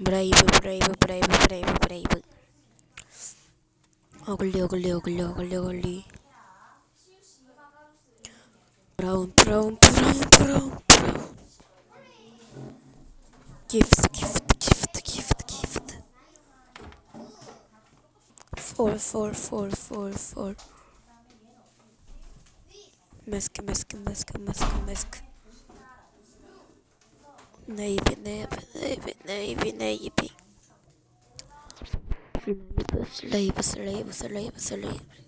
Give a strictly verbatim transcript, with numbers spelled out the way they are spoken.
Brave, brave, brave, brave, brave. Ugly, ugly, ugly, ugly, ugly. Brown, brown, brown, brown, brown. Gift, gift, gift, gift, gift. Four, four, four, four, four. Mask, mask, mask, mask, mask. Navy, navy, navy, navy, navy. Slave, slave, slave, slave, slave.